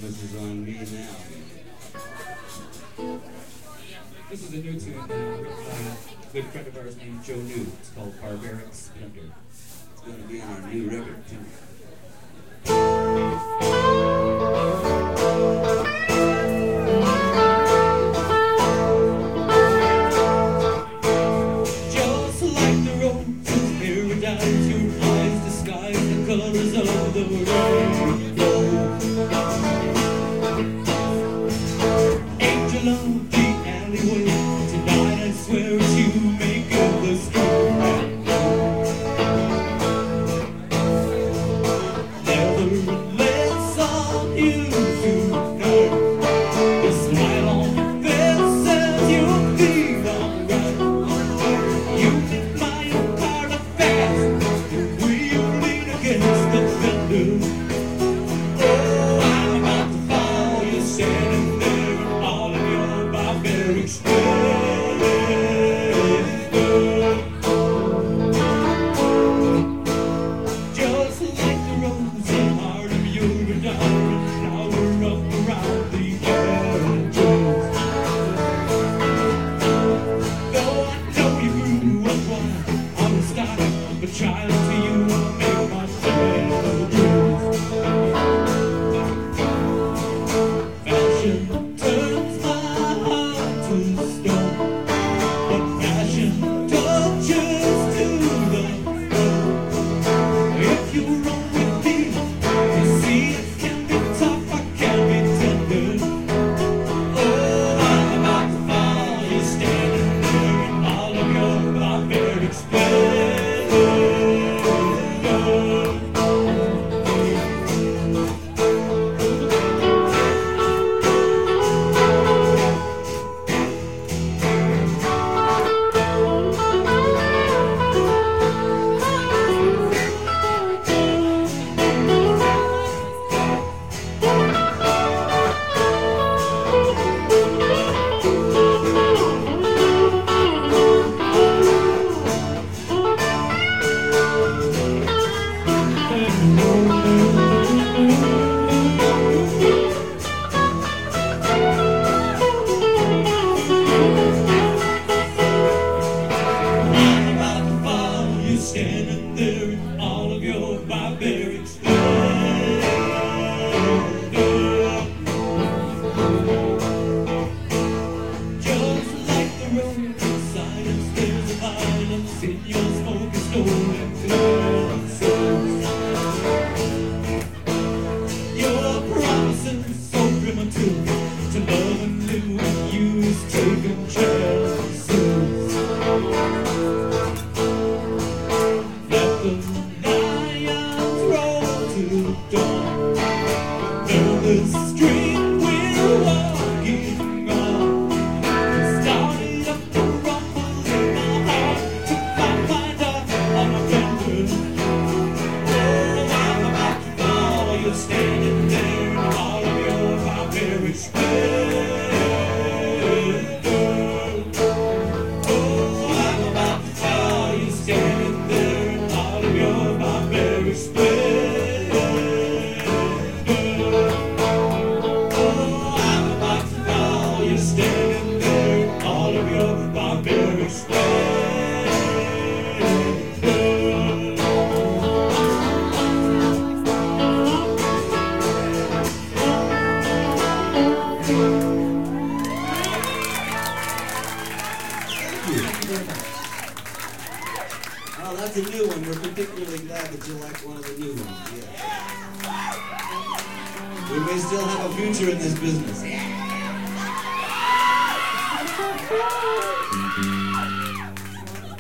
focus is on me now. This is a new tune written by a good friend of ours named Joe New. It's called Barbaric Splendor. It's going to be on our new record, too. Just like the road to paradise, your eyes disguise the colors of the rainbow. Angel of the alleyway, tonight I swear it's you making the street right. Nevertheless, on you tonight. The smile on your face says you'll be alright. You admire part of fast, will you lean against the fender? Oh, I'm about to fall, you're standing there in all of your barbaric splendor. Just like the rose in heart of your adoring flower up around the edges. Though I know you grew up wild, I was starting up a child to you, I make my memories. Fashion turns my heart to stone, but fashion touches to the bone. If you roll with me, you see it can be tough, I can be tender. Oh, I'm about to fall, you're standing there in all of your barbaric splendor. I'm about to fall, you're standing there in all of your barbaric splendor. Just like the road in silence, there's a violence in your smoking stolen glances. Your promises so primitive to love and live with you is taking chances. Let the lions roll to dawn. Know the street we're walking on. Started up to rumble in my heart to find out on a bender. Oh, I'm about to fall, you're standing there in all of your barbaric splendor. Oh, I'm about to fall, you're standing there in all of your barbaric splendor. Oh, I'm about to fall, you're standing there in all of your barbaric splendor. Oh, that's a new one. We're particularly glad that you like one of the new ones. Yeah. We may still have a future in this business.